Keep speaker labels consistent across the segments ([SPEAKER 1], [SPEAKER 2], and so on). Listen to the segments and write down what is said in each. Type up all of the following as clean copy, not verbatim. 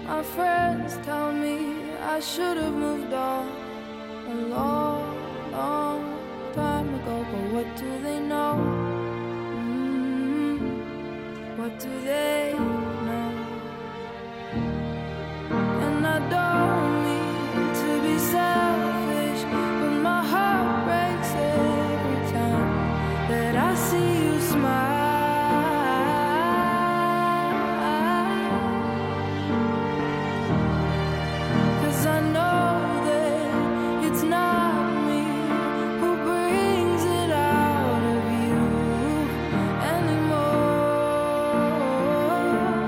[SPEAKER 1] My friends tell me I should have moved on a long, long time ago. But what do they know? What do they know? And I don't mean to be selfish, but my heart breaks every time that I see you smile. I know that it's not me who brings it out of you anymore.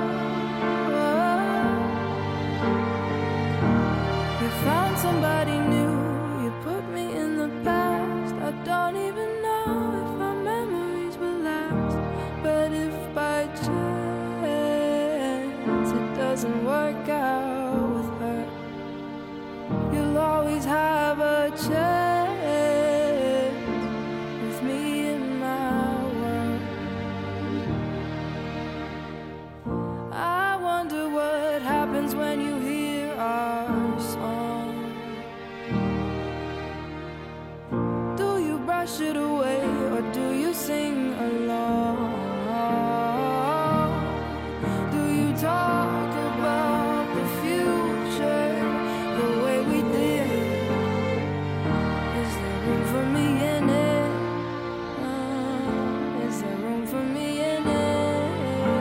[SPEAKER 1] You found somebody new, you put me in the past. I don't even know if our memories will last. But if by chance it doesn't work out with her, you'll always have a chance with me in my world. I wonder what happens when you hear our song. Do you brush it away or do you sing along? Do you talk about the future the way we did? Is there room for me in it? Is there room for me in it?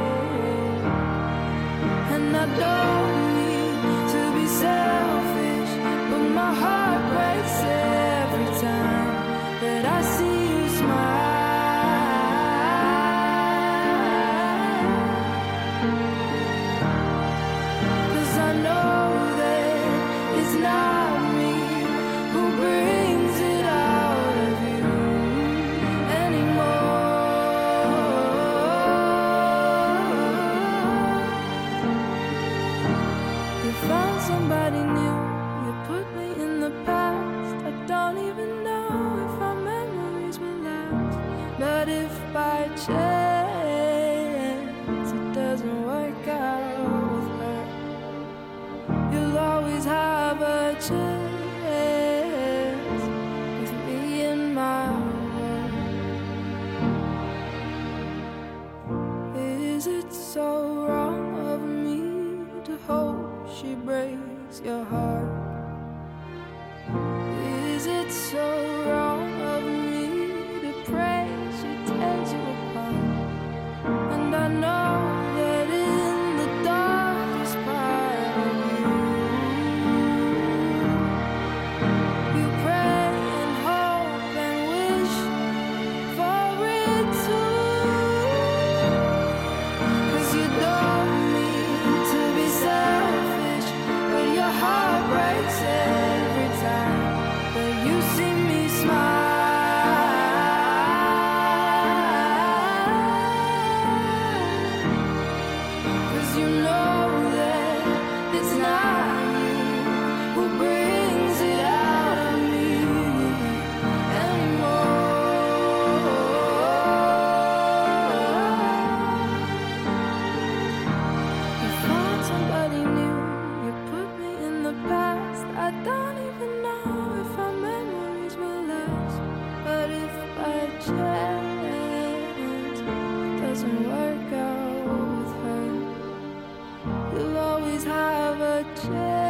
[SPEAKER 1] And I don't mean to be selfish, but my heart breaks every time that I see you smile. 'Cause I know that it's not me who brings it out of you anymore. You found somebody new, you put me in the past. I don't even know if our memories will last. But if by chance it doesn't work out with her, you'll always have a chance with me in my world. Is it so wrong of me to hope she breaks your heart? Is it so wrong of me to pray she tears you apart? And I know that in the darkest part of you pray and hope and wish for it too. 'Cause you don't mean to be selfish, but your heart breaks every time that you see me smile. 'Cause you know that it's not you who brings it out of me anymore. You found somebody new, you put me in the past. I don't even know if our memories will last. But if by chance it doesn't work out with her, you'll always have a chance.